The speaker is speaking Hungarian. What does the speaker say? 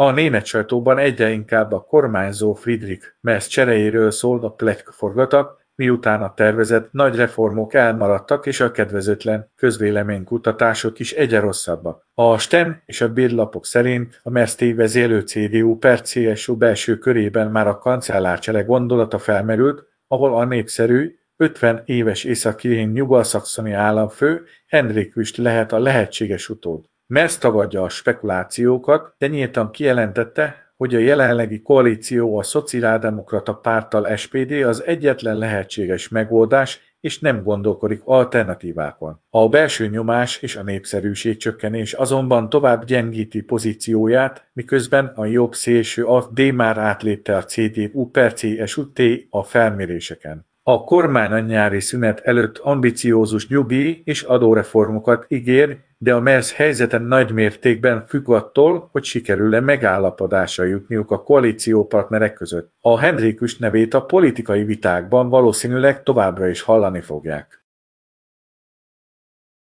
A német sajtóban egyre inkább a kormányzó Friedrich Merz cseréjéről szól a pletykaforgatat, miután a tervezett nagy reformok elmaradtak és a kedvezőtlen közvéleménykutatások is egyre rosszabbak. A Stern és a bérlapok szerint a Merz vezérlő CDU per CSU belső körében már a kancellárcsere gondolata felmerült, ahol a népszerű, 50 éves észak-rhin nyugat-szaxoni államfő Henrik Wüst lehet a lehetséges utód. Merz tagadja a spekulációkat, de nyíltan kijelentette, hogy a jelenlegi koalíció a szociáldemokrata párttal SPD az egyetlen lehetséges megoldás, és nem gondolkodik alternatívákon. A belső nyomás és a népszerűségcsökkenés azonban tovább gyengíti pozícióját, miközben a jobb szélső AfD már átlépte a CDU per CSU-t a felméréseken. A kormány a nyári szünet előtt ambiciózus nyugdíj és adóreformokat ígér, de a Merz helyzete nagy mértékben függ attól, hogy sikerül-e megállapodásra jutniuk a koalíciópartnerek között. A Henrik Wüst nevét a politikai vitákban valószínűleg továbbra is hallani fogják.